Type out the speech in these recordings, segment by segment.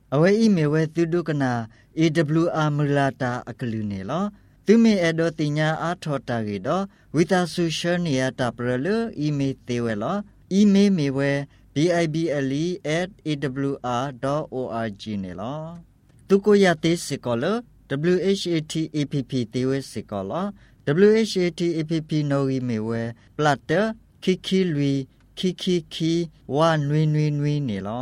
Awe imewe tudu kana AWR mulata akalune lo. Tume edo tinya athota gido withasushan ya taprelu ime tewe lo. Ime mewe bible@awr.org ne lo. Tuko yate sikolo WHATAPP tewe sikolo WHATAPP no mewe platter kiki lui kiki wa nui ne lo.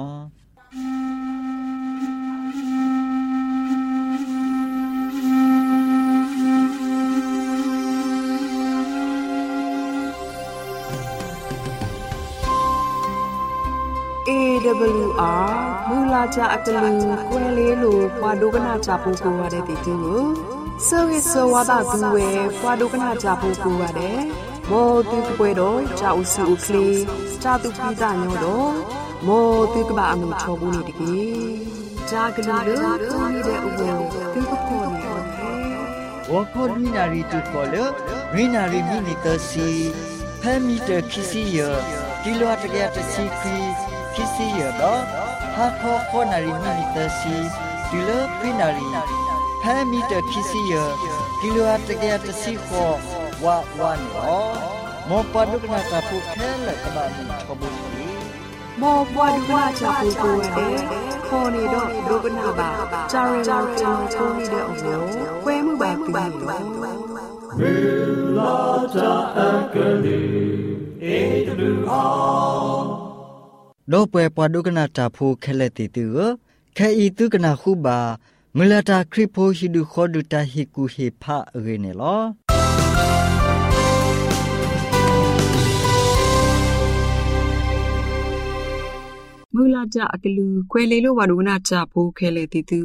AWR မူလာကြအတလူကွယ်လေးလိုပွားဒုကနာကြပို့ကိုရတဲ့တီတူကိုစောရစောဝါဒသူဝဲပွားဒုကနာကြပို့ကိုရတယ်မောတူကွယ်တော့ကြောက်စုကလေးစာတူပိတာညောတော့မောတူကဘာအမှုချောဘူးနေတကြီးဂျာကလူလို့တူနေတဲ့ဥပ္ပေတူကပေါ်နေတယ်ဝခေါ်လူနာရီတူခေါ်လို့ရင်းနာရီမီနီတစီဖမ်းမီတခီစီယကီလိုတကရတစီခီkisi ya do ha kho nari minita si dilo pinari ha meter kisi ya kilo atake atasi kho wa ni lo mo padukna ta phu khela ka ba ni thobu ni mo padukna cha phu ko de kho ni do dukna ba chari cha ko ni de obo kwe mu ba pi ni lo Mulata akali AWR no pwe padukna ta phu khele ti tu khai tu kana khu ba mulata kripho hidu khodu ta hiku he pha age ne lo mulata aklu kwele lo wadukna cha phu khele ti tu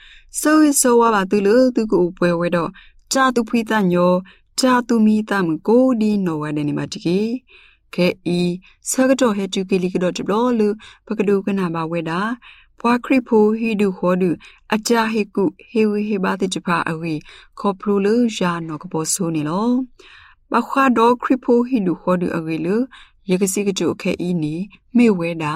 so wa ba tu lo tu ko pwe we do cha tu phi ta nyo cha tu mi ta mu ko di no wa de ni ma ti ki ke I sagato he tu kili kdo tblo lu pakadu kana ba weda pwa kripho hidu khodu acha hiku hewi he ba ti chpa awi khoplu lu ya no kbo so ni lo ba khwa do kripho hidu khodu awi lu yekasi kjo ke I ni me weda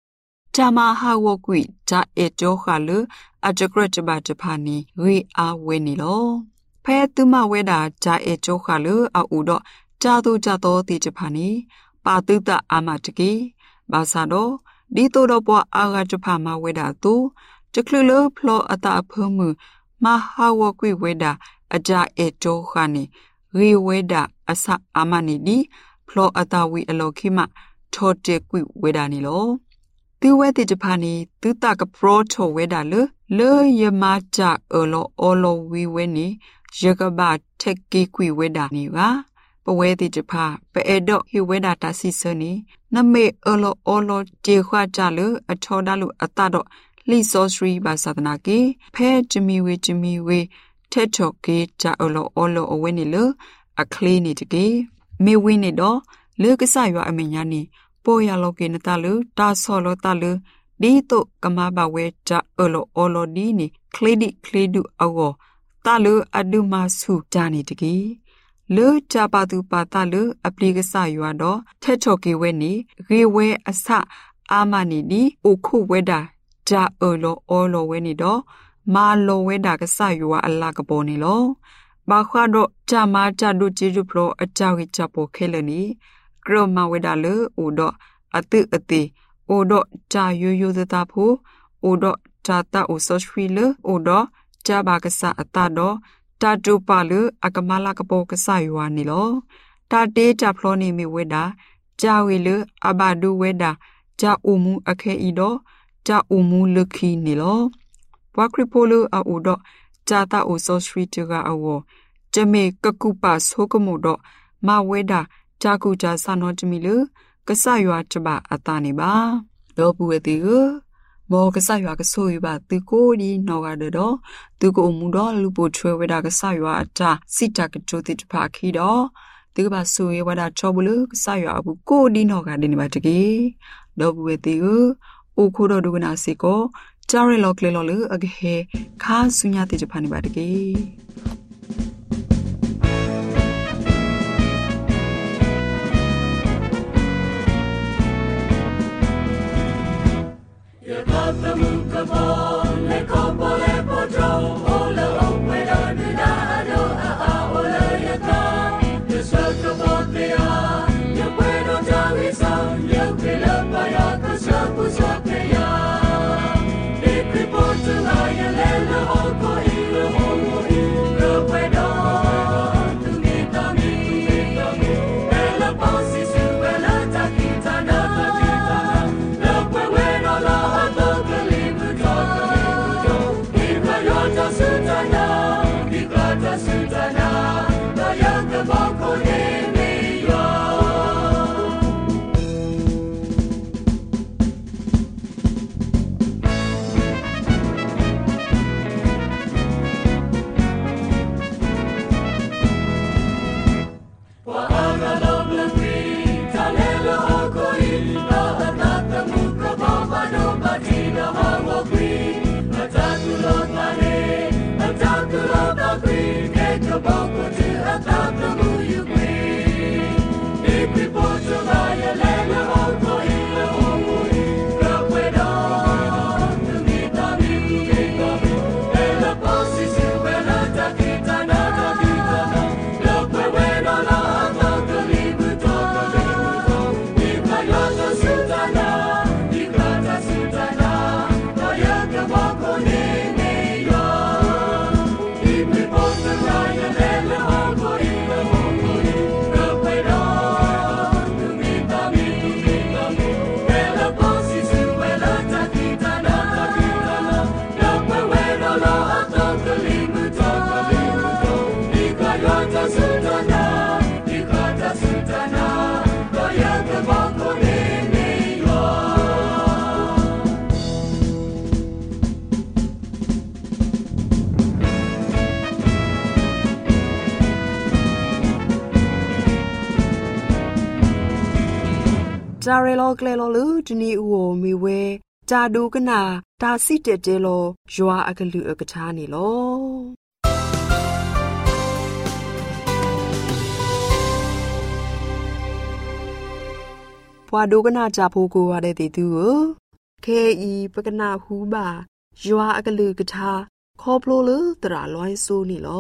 tama ha wo kwi ta e to kha lu ajagrat ba chpa ni wi a we ni lo phe tu ma weda ta e to kha lu a u do cha to ti chpa niပါတုတအာမတကေဘာသာတော့ဒီတိုတော့ပွားအာဂတ်ဖာမဝေဒတူတကလလဖလောအတာဖမှုမဟာဝကွေဝေဒအကြအေတောခါနေရီဝေဒအစအာမနီဒီဖလောအတာဝီအလောခိမထောတေကွေဝေဒနီလောသူဝဲတိတဖာနေသူတကပရောထောဝေဒလေယမကြအလောအလောဝီဝဲနေရကဘာထက်ကီကွေဝေဒနီကပဝဲတိတဖာပဲအဒေါဟိဝဲဒတာစီစနီနမေအလောတေခွာကြလအထောဒလူအတတော့လိစောစရီဘာသဒနာကေဖဲဂျမီဝေထဲထော့ကေကြအလောအဝဲနေလအခလီနေတကေမေဝင်းနေတော့လေကဆရွာအမညာနေပေါ်ရလောကေနတလူတာဆောလောတလူဒီတုကမဘဝဲကြအလောဒီနေခလေဒုအောတလူအဒုမဆုတာနေတကေလေချပါတူပါတလူအပလီကဆရွာတော့ထဲထော့ကေဝဲနေရေဝဲအစအာမနီဒီအိုခုဝဲတာဂျာအလောဝဲနေတော့မာလောဝဲတာကဆရွာအလာကပေါ်နေလောဘာခွာတော့ဂျာမာဂျာဒုချီဂျူဖလိုအကြောက်ချပေါ်ခဲလနီကရမဝဲတာလေအိုတော့အတိအိုတော့ဂျာယိုသတာဖိုအိုတော့ဂျာတာအိုဆော့ဖီလေအိုတော့ဂျာဘာကဆအတာတော့တာတူပါလအကမလာကပေါ်ကဆရွာနေလောတာတေးတာဖလိုနေမီဝဲတာဂျာဝေလအဘာဒူဝဲတာဂျာအူမူအခဲဤတော့ဂျာအူမူလခီနေလောဘွားခရပိုလအိုတော့ဂျာတာအိုဆော့စထရီတကအောဂျမေကကူပါဆိုကမိုတော့မဝဲတာဂျာကူဂျာဆာနောတမီလကဆရွာတပါအတာနေပါတော့ပူဝဲတီကိုမောကဆရွာကဆိုရပါသူကိုဒီနော်ကတော့သူကိုမူတော့လူပိုထွဲဝဲတာကဆရွာအတာစိတကချိုတိတဖာခီတော့သူကပါဆိုရဝတာချောဘလကဆရွာဘူးကိုဒီနော်ကဒီနေပါတကေတော့ဘူးဝဲတီကိုအိုခိုးတော့ဒုကနာစီကိုဂျာရီလောကလေလောလအကဟေခါဆုညာတိတဖာနေပါတကေ Yatamuka จาเรโลเกลโลลูจนีอูโอมีเวจาดูกนาตาซิเตเตโลยัวอากลืออกะทานี่โลพวาดูกนาจาพูกูวาเดติตูเคอีปกนาฮูบายัวอากลือกะทาคอโปโลตราลอยซูนี่โล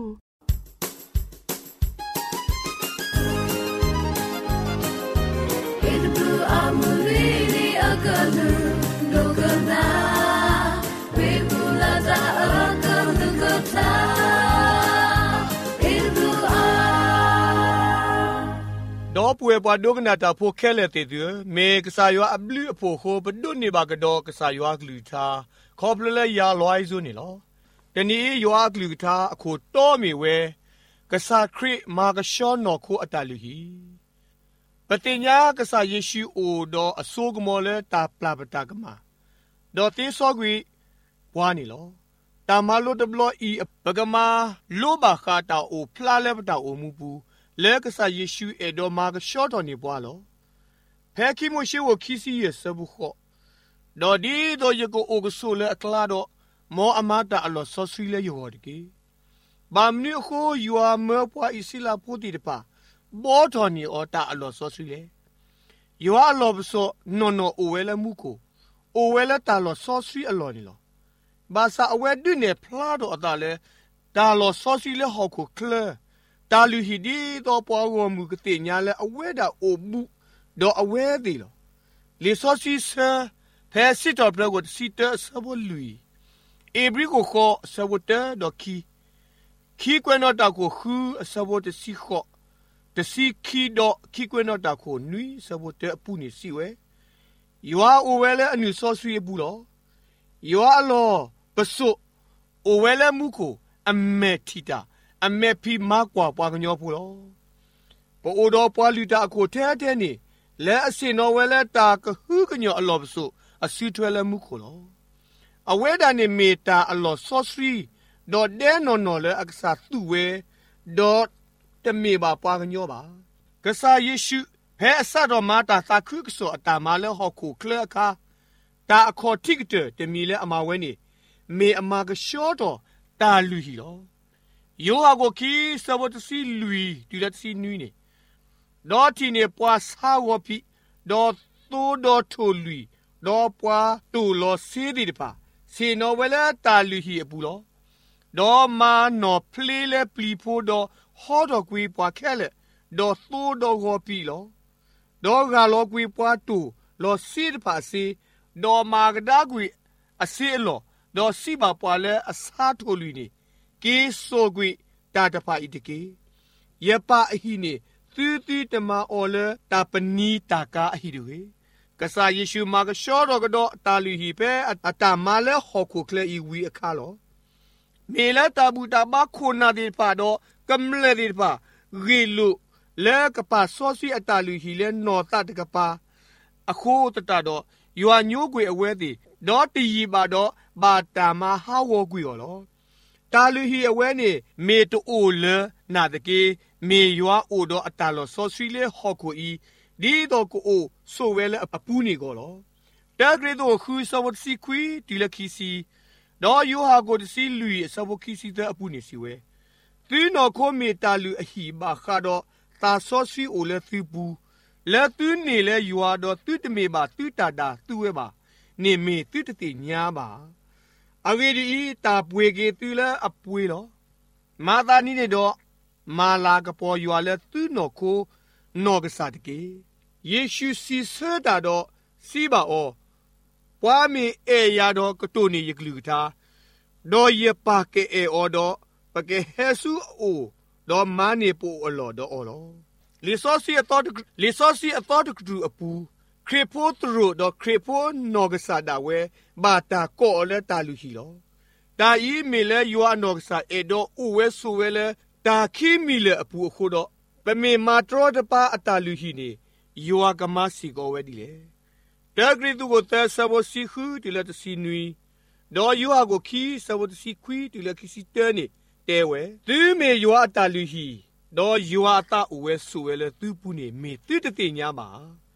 ดอป่วยปวดดกนาตาพวกแค่เลติเดือเมกษายว่าอับลือพวกโคปดุนนี่บากดอกษายว่ากลือทาขอบเลยยาลอยซุนี่ลอแต่นี้ยากลือทาโคโตมีเวกษาคริมากชอนนอโคอตาลุฮีปฏิญญากษาเยซูโอดออสุกมอเลตาปลาปตากมาดอติซอกวีวานี่ลอตามาโลดบลออีปกมาโลบาคาตาโอพลาเลปตาโอมูปูเลกษาเยซูเอดอมากชอตอนี่บวาลอแพคิโมชิวคิซีเยสบุขอดอดีดอยโกโอกโซเลอคลาดอมออามาตาอลอซอซิเลยอดกีบามนิโคยัวเมปวาอิสิลาพูติดปาบอทอนีอตาอลอซอซิเลยัวอลอบโซนอนโอเวลมุโคโอเวลตาลอซอซิอลอนี่ลอบาซาอเวดุเนพลาดอตาเลตาลอซอซิเลฮอโคเคลตาลูฮิดีตอปวาวมุกติญาเลอเวดาโอบุดออเวดีลอเลซอซิเซแพซิตอปรกดซิเตสบลุยเอบริโกโคสบเตดอคีกวนอตาโคฮูสบเตซิโคตซิคีดอคีกวนอตาโคนุยสบเตอปุนิซิเวยัวโอเวเลอนุซอซิบุลอยัวลอปะซุโอเวเลมุโคอเมทิตาอเมพีมากกว่าปวากญอพูลอปโอดอปวาลิตาโคเทเทนี่และอสินอเวเลตากะฮูกญออลอบซุอซิทเวเลมุโคลออเวดานิเมตาอลอซอสรีดอเดนอนอเลอักษาตุเวดอตเมบาปวากญอบากะซาเยซูเพอซาดอมาตาตาคึกโซอตามาเลฮอคูเคลคาตาอคอติกเตตเมเลอมาเวนี่เมอมากะชอดอตาลุฮีลอယောဟာကိုခီစဘတ်စီလူီတူလက်စီနွီနေဒေါ်တီနေပွားစာဝပိဒေါ်တိုးဒေါ်ထိုလူီဒေါ်ပွားတူလောစီဒီတပါစေနောဝဲလာတာလူဟီအပူလောဒေါ်မာနောဖလီလေပလီဖို့ဒေါ်ဟောတော်ကွေးပွားခဲလေဒေါ်တိုးဒေါ်ဝပိလောဒေါ်ဂါလောကွေးပွားတူလောစီတပါစီဒေါ်မာကဒါကွေးအစီလောဒေါ်စီပါပွားလေအစားထိုလူနေကေဆိုကွေတာတဖာဣတကေယပအဟိနေသူသူတမအော်လတာပနီတာကာအဟိတို့ကဆာယေရှုမာကရှောတော်ကတော့တာလူဟိပဲအတာမလဲဟောခုကလေဤဝီအခါလောမေလာတာဘူတာမခုနာဒီဖာတော့ကမ်လေဒီဖာဂီလူလဲကပါဆောစီအတာလူဟိလဲနော်တာတကပါအခုတတတော့ယွာညိုးကွေအဝဲသည်တော့တီပါတော့ဘာတာမဟာဝကွေရောလောตาลุฮีอเวนี่เมตโอเลนาตะเกเมยัวโอดออตาลอซอซิเลฮอโคอีดีดอโกโอโซเวเลอปูนี่โกลอตะเกรโตคูซาวซิควีติลคิซีดอยูฮาโกตซิลุยซาวคิซีตะอปูนี่ซิเวตีนอโคเมตาลุอฮีบาคาดอตาซอซิโอเลซิปูและตีนี่เลยัวดอตุตเมบาตุตาดาตุเวบานี่เมตุตติญาบาအဝေဒီတာပွေကေတူလာအပွေလောမာသာနီနေတော့မာလာကပေါ်ရွာလဲသူနော်ကိုနော်ကစားတကေယေရှုစီဆတာတော့စီပါအောပွားမီအေယာတော့ကတိုနေယကလူတာတော့ရပါကေအေအောတော့ပကေဟေဆူအိုတော့မာနေပူအလောတော့အောလောလီဆိုစီအတော်တကူအပူခရဖိုတရတော့ခရဖိုနော်ကစားတာဝဲဘာတာကောလဲတာလူဟီလောတာဤမီလဲယွာနော်ကစားအေတော့ဥဝဲဆူဝဲလဲတာခီမီလဲအပူအခုတော့ပမေမာတရတပါအတာလူဟီနေယွာကမစီကောဝဲဒီလေတာဂရီတူကိုတဲဆဘစီခူတီလက်စီနွီတော့ယွာကိုခီဆဘစီခွီတီလက်ခီစီတဲနေတဲဝဲသူမေယွာအတာလူဟီတော့ယွာတာဥဝဲဆူဝဲလဲသူပူနေမေသူတတိညာမှာ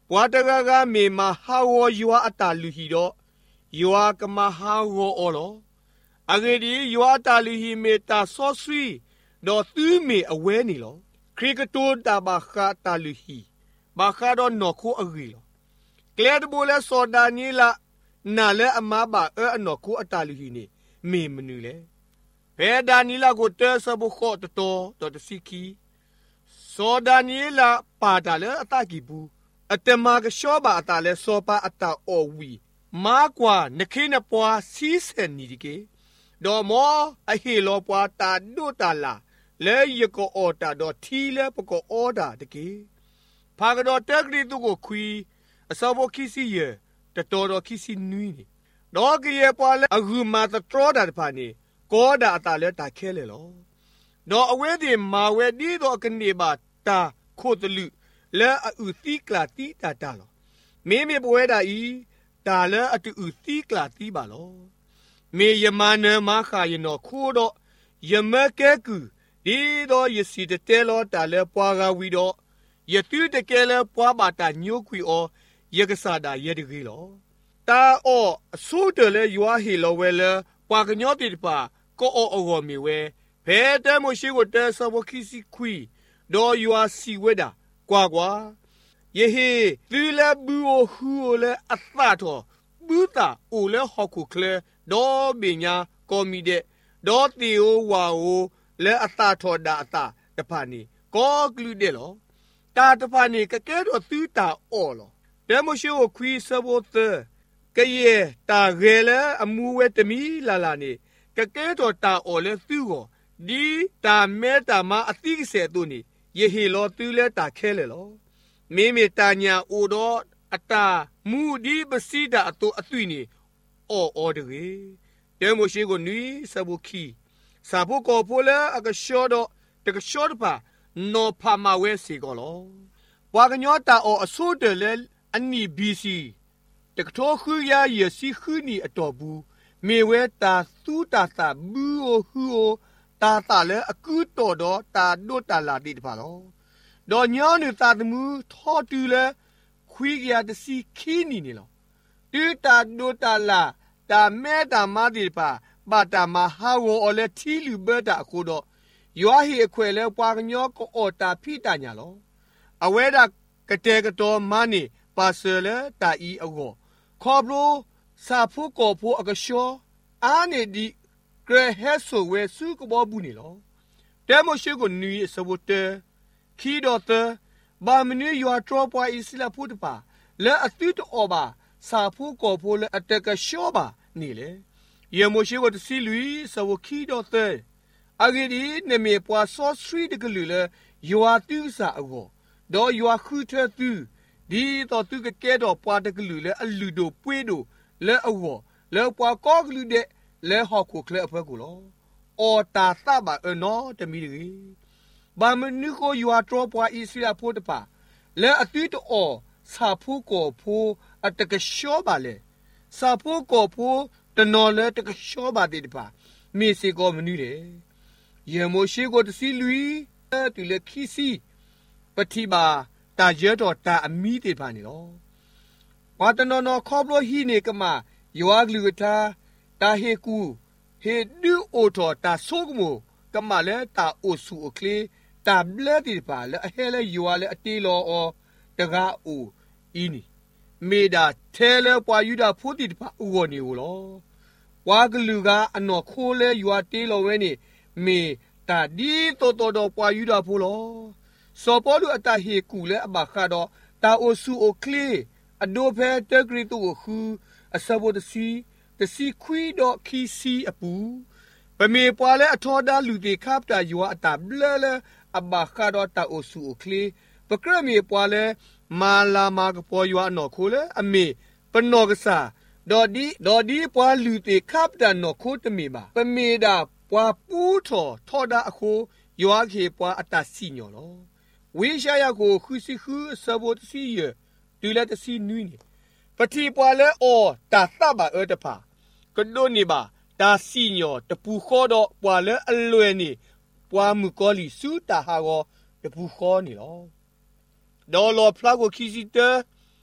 ปวดกะกะเมมาฮาวยัวอัตาลุฮีดอยัวกะมาฮาวออลออะเกดียัวอัตาลุฮีเมตาซอสวีดอตื้อเมอเวนี่ลอคริกตูตาบาคาตาลุฮีบาคาดอนอโคอะกีลอเกลดโบเลโซดานีลานาเลอมาบาอนอโคอัตาลุฮีนี่เมมนูเลเปดานีลาโกเตสบุโคตโตตอตซิกีโซดานีลาปาตาเลอตากิบูအတမကရှောပါအတာလဲစောပါအတာအော်ဝီမာကွာနခိနပွားစီးစန်နီဒီကေဒေါ်မောအဟေလောပွားတာဒုတာလာလဲယကောအော်တာဒေါ်ထီလဲပကောအော်တာတကေဖာကဒေါ်တက်ဂရီတုကိုခွီအစောဘခိစီယတတော်တော်ခိစီနွီနေဒေါ်ကရေပွားလဲအဂူမာတတော်တာတဖာနေကောတာအတာလဲတာခဲလေလောဒေါ်အဝဲဒီမာဝဲဒီဒေါ်ကနေပါတာခိုတလူလဲအူတီကလာတီတာတာလောမေမေပွဲတာဤတာလဲအတူဥတီကလာတီပါလောမေယမနမခါယနောခိုးတော့ယမကဲကူဒီတော့ယစီတဲလောတာလဲပွားကဝီတော့ယတူတကဲလဲပွားပါတာညိုခွီအောယကစားတာယတကြီးလောတာအောအစိုးတယ်လဲယွာဟီလောဝဲလဲပွားကညောတိတပါကိုအောအောမီဝဲဘဲတဲမရှိကိုတဲဆဘခိစီခွီတော့ယွာစီဝဲတာကွာယေဟေသူလဲဘူးဟူလဲအသတော်ဘူးတာအိုလဲဟောက်ခုကလဲဒေါ်ပညာကောမီတဲ့ဒေါ်တီယိုဝါဟိုလဲအသတော်တာအသတဖာနေကောကလူတဲ့လောတာတဖာနေကကဲတော့သူတာအော်လောတဲမရှိကိုခွီဆဘောသကရဲတာရဲလဲအမူဝဲတမီလာလာနေကကဲတော့တာအော်လဲသူကိုဒီတာမဲတာမအတိကစေတူနေယေဟေလောသူလဲတာခဲလေလောမေမေတာညာအိုတော့အတာမူဒီပစီတာအတူအသွိနေအော်တကေတဲမရှိကိုနွီဆဘုခီစာဘုကောဖိုလဲအကရှောတော့တကရှောတပါနောဖာမဝဲစီကောလောဘွာကညောတာအော်အဆိုးတယ်လဲအနီဘီစီတကထောခူရရစီခူနီအတော်ဘူးမေဝဲတာသူတာတာဘူးဟူတာတာလဲအကူတော်တော့တာဒုတာလာတိတပါလောဒေါ်ညောင်းနေတာတမှုထောတူလဲခွေးကြတစီခီးနီနေလောတူတာဒုတာလာတာမဲတာမတိပါဘာတာမဟာဝော်လဲထီလူဘတာအခုတော့ယွာဟီအခွဲလဲပွားကညောကောအော်တာဖိတာညာလောအဝဲတာကတဲကတော်မနေပါဆယ်လဲတာဤအကောခေါပလိုစာဖို့ကောဖို့အကရှောအာနေဒီဂရဟဲဆိုဝဲစုကဘောဘူးနေလောတဲမရှိကိုနွီစဝတဲခီဒတ်ဘာမနီယွာထရောပွားအစ္စလာဖုတပါလဲအတိတောပါစာဖို့ကောဖို့လဲအတကရှောပါနေလေယေမရှိကိုတစီလူစဝခီဒတ်အဂီဒီနမေပွားဆော့စထရီတကလူလဲယွာတူစာအကောဒေါ်ယွာခူထတူဒီတော့သူကကဲတော့ပွားတကလူလဲအလူတို့ပွေးတို့လဲအဝလဲပွားကောကလူတဲ့လဲဟောက်ခုကလဲအဖက်ကိုလောအော်တာသပါနော်တမီရီဘာမနုကိုယွာထရောပွားအစ္စလာဖို့တပါလဲအတိတောစာဖို့ကိုဖို့အတကရှောပါလေစာဖို့ကိုဖို့တနော်လဲတကရှောပါတဲ့တပါမေစီကိုမနုလေယေမိုရှိကိုတစီလူတူလေခီစီပတိပါတာရဲတော်တာအမီးတေပါနေလောဝါတနော်နော်ခေါပလိုဟီနေကမယွာဂလူတာတာဟေကူဟေဒူအိုတော်တာဆိုကမိုကမလဲတာအိုဆူအကလေးတာဘလက်ဒီပါလဲအဟဲလဲယွာလဲအတီလောအောတကားအိုအင်းနီမေဒါထဲလဲပွာယူတာဖိုးတီတပါဥော်နေလောဝါဂလူကအနော်ခိုးလဲယွာတီလောဝဲနေမေတာဒီတော်တော်ပွာယူတာဖိုးလောစောပေါ်လူအတဟေကူလဲအဘခါတော့တာအိုဆူအိုကလေးအဒိုဖဲတဂရီတူခူအစဘောတစီခွီတော့ခီစီအပူပမေပွာလဲအထောဒါလူတေခပ်တာယွာအတဘလဲလဲအဘခါတော့တာအိုဆူအိုကလေးပကရမေပွာလဲမာလာမာကပေါ်ယွာနော်ခိုးလဲအမေပနောကစားဒေါ်ဒီပွာလူတေခပ်တာနော်ခိုးတမေပါပမေတာပွာပူးထောဒါအခုယွာခေပွာအတစီညောလောဝေရှာယကိုခူစီခူစဘောတစီယတူလက်တစီနွီနေပတိပွာလဲအော်တာသပါတဖာကဒိုနေပါတာစီညောတပူခေါ်တော့ပွာလဲအလွယ်နေပွာမှုကောလီစူတာဟာကိုတပူခေါ်နေလောဒေါ်လောဖလာကိုခီစီတဲ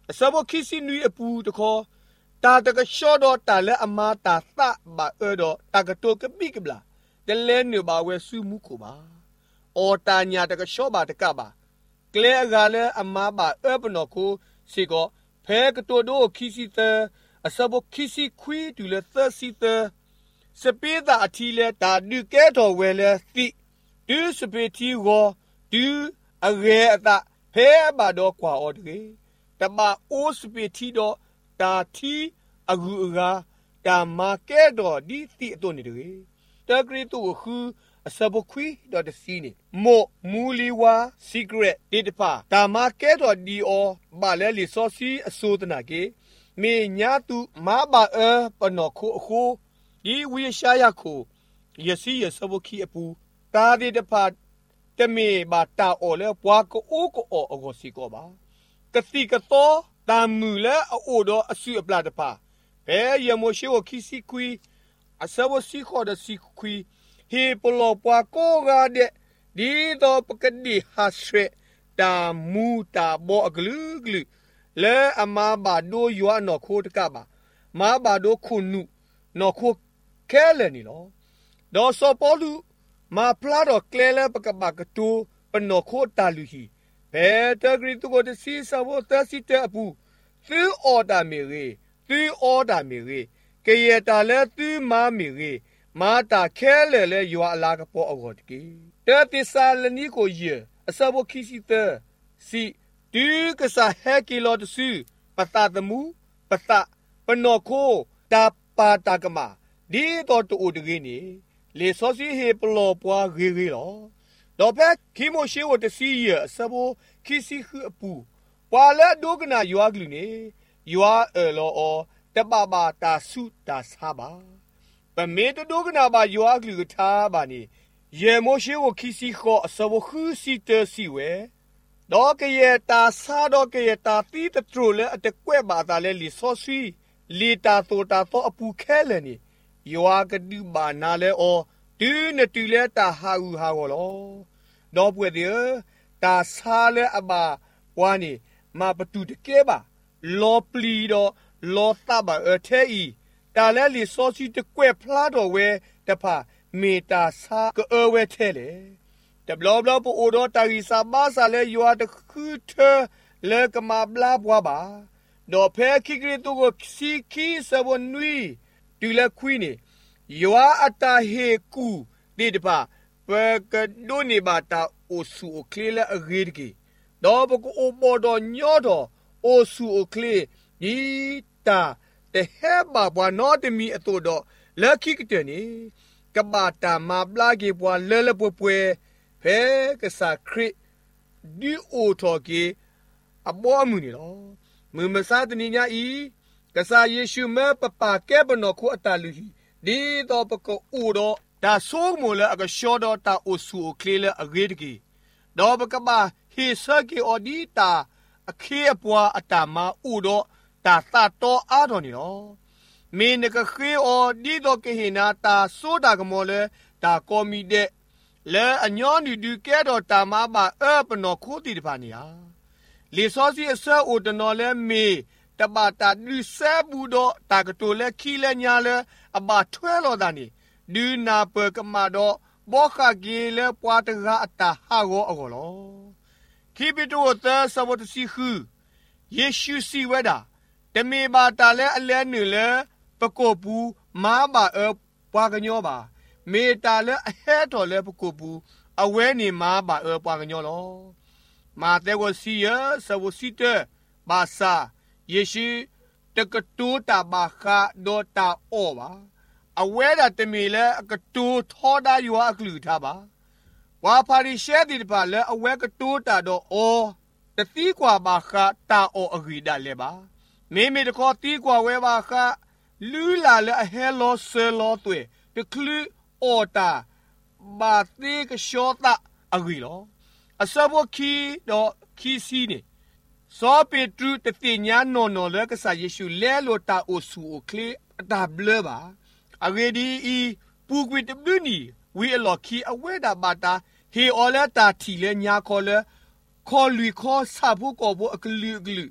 สาวคิสินุยอปูตะคอตาตะกะชอดอตาและอามาตาตะบาดอตากะตัวกะบิกบลาแต่เลนเนบาเวซูมุโคบาออตาญาตะกะชอบาตะกะบาเกลกาเลอามาบาปนอโคสิโกแพกะตัวโดคิสิเตสาวคิสิควีตุเลเตสิเตสเปดาอทีเลตาดูแกตอเวเลติดูสเปทีโกดูอเรอตาแพบาดอกว่าออดเกตบาโอสเปทีดอตาทีอากูกาตามาแกดอดีติตัวนี่เดตะกรีตุคือสาวควีดอดซีนี่โมมูลีวาซีเกรตดิตปาตามาแกดอดีออบาเลลิซอซีอโซตนาเกเมีญาตุมาบาปนอโคโคดีวิชายาโคยสียสาวคีอปูตาดิตปาตเมบาตาโอเลปวาโกโอโกโอโอซิโกบากะติกะโตตามูเลโอโดอสุอปลาตปาเฮยโมชิโอคิซิควีอาสาวซิโคดซิควีเฮปโลปวาโกกาเดดีโตปกดิฮัสเรตามูตาโบอกลุกลุเลอามาบาโดยัวนอโคตกะบามาบาโดคุนุนอโคแคเลนี่ลอดอซอปอลูมาพลาดอเคเลปกะบากะตูปนอโคตาลุฮีเปตะกริตุโกเดซิซาวตาซิเตอปูตือออดาเมเรตือออดาเมเรเกยตาเลตือมาเมเรมาตาแคเลยัวอลากะปออโกตกีเตติซาลนิโกเยอซาวคิซิเตสิตือกะซาเฮกิโลตซุปะตาตมูปะตะปนอโคตาปาตากะมาดีโตตูอุดกีนีเลซอซิเฮปโลปวาเรลอดอเพคิโมเชวตซีเยสาวคิซิคืออปูปาเลดูกนายัวกลุเนยัวลออตะบาบาตาสุตาซาบาปะเมตดูกนาบายัวกลุทาบานีเยโมเชวคิซิขอสาวคือซิเตซิเวดอกเยตาซาดอกเยตาตีตะตรูเลอตะกวยบาตาเลลิซอซีลีตาโตตาโตอปูแคเลนียัวกะดูบานาเลอดูเนตุเลตาฮาอูฮาวลอดอปเวเดตาซาเลอบาวานีมาปตุตะเกบาลอปลีดอลอตาบาเทอีตาเลลิซอซีตะกวยพลาดอเวตะพาเมตาซากะเวเทเลแต่บลอบลอปโอดอตาริซาบาซาเลยัวตะคือเธเลกะมาบลาบวาบาดอเพคิกริตุโกซิคิซาบนุยตุเลควีนียัวอัตาเฮกูดิดปาเปกะดูนิบาตาโอสุโอเคเลอเรดกีดอปโกโอบอดอญอดอโอสุโอเคยีตาเตเฮบาบวานอตมีอโตดอเลคิกเตนีกะบาตามาบลาเกบวาเลเลปวเปเพกะสาคริดิโอทอเกอบอมุนีลอมือมซาตนีญาอีกะสาเยซูเมปะปาแกบนอโคอตาลุฮีดีโตปโกอูดอตาโซโมเลอะกะชอดอตาโอสุโอเคเลอะเรดกีดอปกะบาเฮซาเกอดีตาอเคอปัวอตามาอูดอตาตาโตอาดอนีลอเมนกะเคอดีโตเกเฮนาตาโซดากะโมเลตาโกมีเดเลอะญอนีดูแกดอตามาบาปนอโคติดพานียาเลซอซีเซอโตนอเลเมตบาตาดูเซบูโดตากะโตเลคีเลญาเลอบาทเวโลดานีดูนาเปกะมาโดบอกาเกเลปวาตกะอัตาฮาโกอโกโลคีบิโตเตสวตซิคือเยซูซีเวดาเตเมบาตาเลอเลนืเลปะโกปูมาบาปวากะญอบาเมตาเลเฮโตเลปะโกปูอเวนีมาบาปวากะญอโลมาเตโกซีเยสวซิเตบาซาเยซูตะกะตูตาบาคาโดตาโอบาอเวดาเตมีเลกะตูทอดายัวอกลุทาบาวาพาริเชดิบาเลอเวกะตูตาโดโอตะตีกว่าบาคาตาโออกีดาเลบาเมเมตะคอตีกว่าเวบาคาลูลาเลเฮโลเซโลตเวตะคลุโอตาบาตีกะชอตาอกีโลอซาบคีโดคีซีนีซอเปตรูตะติญาโนโนเลกะซาเยซูเลโลตาโอสูโอเคลตาเบลบาอเรดีอีปูกวิตบลูนีวีอลอคีอเวดาบาตาเฮออเลตาทีเลญาคอเลคอลุยคอซาบุกอบุอกลุกลุ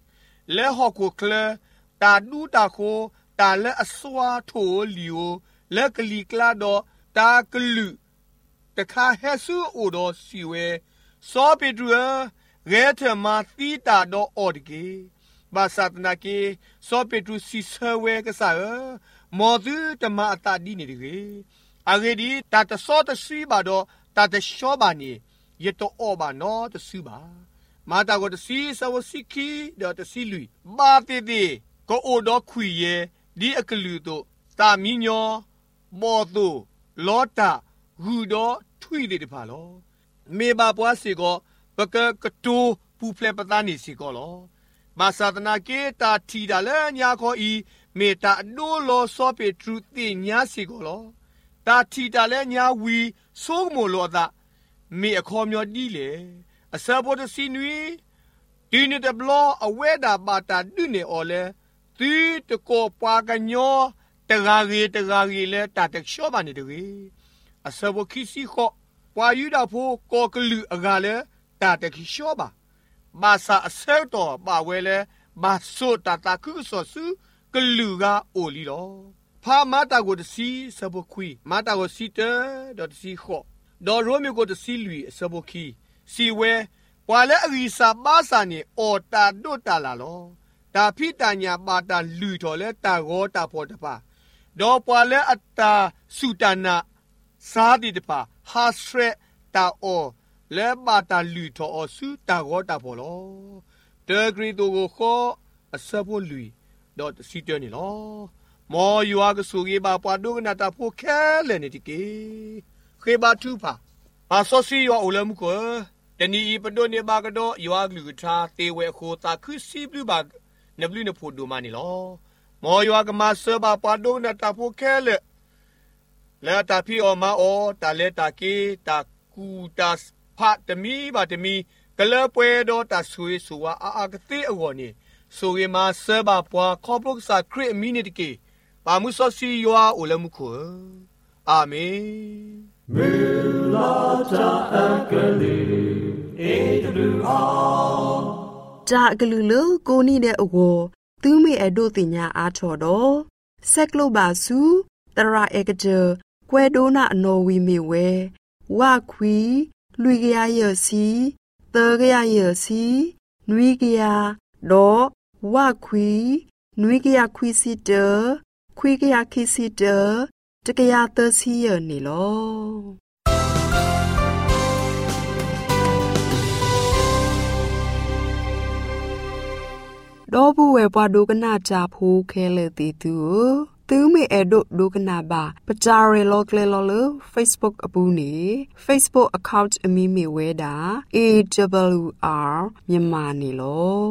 และหอกเคลตาดูตาโคตาและอสวาโถลิโอและกลีกลาดอตากลุตะคาเฮซูโอดอสิเวซอเปตรัวเรเทมาตีตาดออดเกบาสาตนาเกซอเปตรุสิเซเวกษามอดูตมาอตาดีนี่เกอาเรดีตาตะซอตะซีบาดอตาตะชอบานีเยตออบานอตะซูบามาตาก็ตะซีสาวสิกีดอตะซีลุยบาเตเตก็โอดอคุยเยดีอกลูโตตามิญอบอโตลอตาฮูดอทุยเดตพาลอเมบาปวาสิก็ปะกะกะตูปูเพลปตานิสิก็ลอบาสาตนาเกตาทีดาเลญาโคอีเมตาโดโลซอเปตรุติญาสิก็ลอตาทีดาเลญาวีโซโมโลตาเมอคอมยอดีเลอซาโบตสินุยดีเนตบลออเวดาบาตาดุเนออเลตีตะโกปากันยอตะกากีเลตาตะชอบานิเดเวอซาโบคิสิโคปายูดาโพโกกลุอกาเลตาตะคิชอบาบาซาเซโตบาเวเลบาโซตาตาคุโซซุกลุกาโอลีโลพามาตาโกตสีซาโบคุยมาตาโกซิเตดอตสีโคดอโรมิโกตสีลุยซาโบคีစီဝဲပွာလဲအရီစာပါစာနေအော်တာဒုတ်တာလာလောဒါဖိတညာပါတာလူတော်လဲတာရောတာဖို့တပါဒေါ်ပွာလဲအတာစုတနာစာဒီတပါဟာစရက်တာအော်လဲပါတာလူတော်အော်စုတာရောတာဖို့လောတေဂရီတိုကိုခေါ်အစဖို့လူဒေါ်စီတနေလောမောယူအားကဆူကြီးပါပွာဒုကနာတာဖို့ခဲလဲနေတကေခေဘာတူပါပါဆောစီယောအိုလမှုကိုတနီပဒိုနေဘာကဒိုယောဂလူကထာတေဝဲခိုတာခစီဘလူဘာနဘလူနဖို့ဒိုမနီလောမောယောကမဆဘာပါဒိုနတာဖို့ခဲလေလာတာဖီအောမာအောတာလေတာကေတာကူတာဖတ်တမီဘာတမီကလပွဲတော့တာဆွေဆူဝါအာကတိအဝေါ်နေဆိုရမဆဘာပွားခေါပလုကစာခရစ်မီနီတကေပါမှုဆောစီယောအိုလမှုကိုအာမင် Mulata akali edruha ကြာအကလူလကိုနီတဲ့အဝသူမေအဒိုတင်ညာအားချော်တော့ဆက်ကလုပါစုတရာအေကကြကွဲဒိုနာအနော်ဝီမေဝဲဝခွီလွေကရရစီတေကရရစီနွေကရတော့ဝခွီနွေကရခွီစီတခွေကရခိစီတတကရသစီရနေလောတော့ဘူးဝဲပွားဒုကနာချာဖိုးခဲလေတီသူမေအဒိုဒုကနာဘာပကြရဲလောကလေလောလ Facebook အပူနေ Facebook account အမီမေဝဲတာ AWR မြန်မာနေလော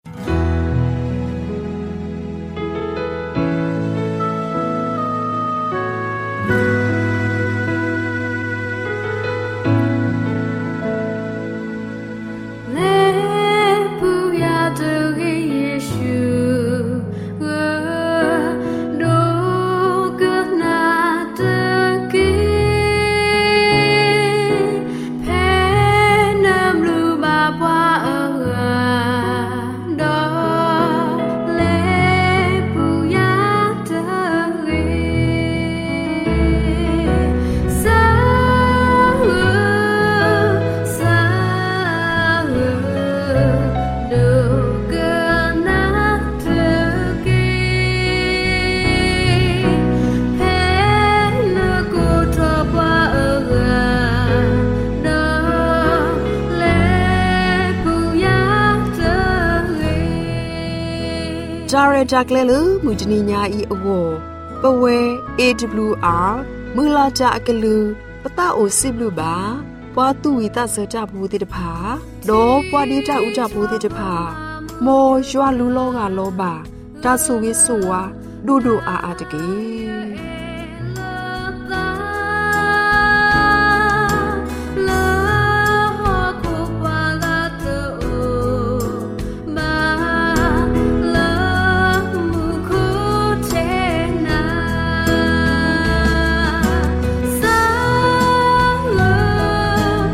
ဂျာရတာကလေးလူမူတနီညာဤအဝပဝဲ AWR မူလာကြအကလူပတအိုစစ်လူပါပွားတူဝီတဆကြဘူးတိတဖာဒေါ်ပွားဒီတဥကြဘူးတိတဖာမောရွာလူလောကလောပါတာဆူဝိဆူဝါဒူဒူအာအာတကေ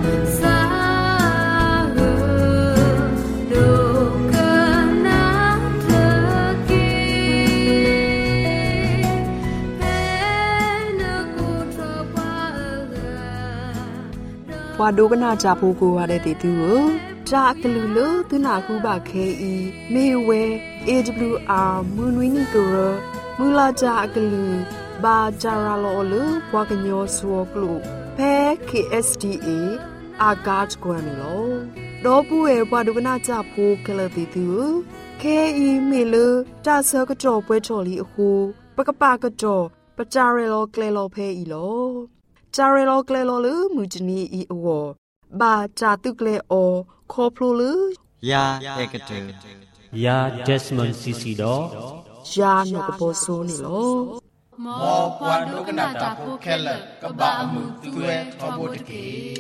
ဒပွားဒိုကနာကြဖို့ကိုရတဲ့တီသူကိုဂျာကလူလူသူနာခုပါခဲဤမေဝဲ AWR မွန်ဝင်းနီကိုရမူလာဂျာကလူဘာဂျာရာလောလူပွားကညောဆောကလူဖဲ KSTA အာဂတ်ကွမ်လောတော့ပူရဲ့ပွားဒုကနာကြဖို့ကလတီသူခဲဤမေလတာဆကကြောပွဲချော်လီအခုပကပကကြောပကြရဲလောကလဲလောဖဲဤလောจาเรลอกเลลอลือมูจนีอีอวบาจาตุกเลอคอพลูลือยาเอกเตยาเดสมอนซีซีดอยานกโปโซนี่ลอมอปวาดุกนาตาโพแคลกะบะอมุตุเวทอโบตะเก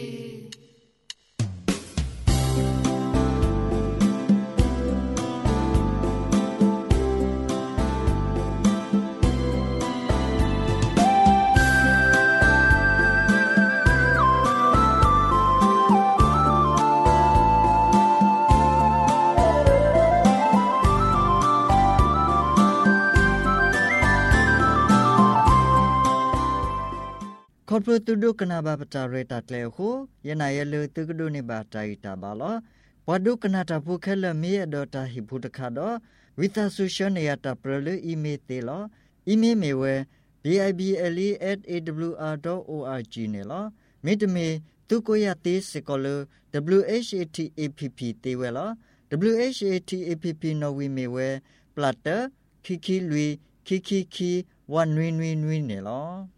คอปตุดุกนาบาปจาเรตัดเลโคยนายเลตุกดุนิบาตายตาบาลปดุกนาตาภูเคลเมียดอตาหิพุตคาดอวิตาสุชเนยตาเปรลอีเมเตลอีเมเมเว bible@awr.org เนลเมตเมตุโกยาติสกอล WHATAPP เตเวล WHATAPP นวิเมเวปลัตเตอร์คิคิลุยคิคิคีวันนวินเนล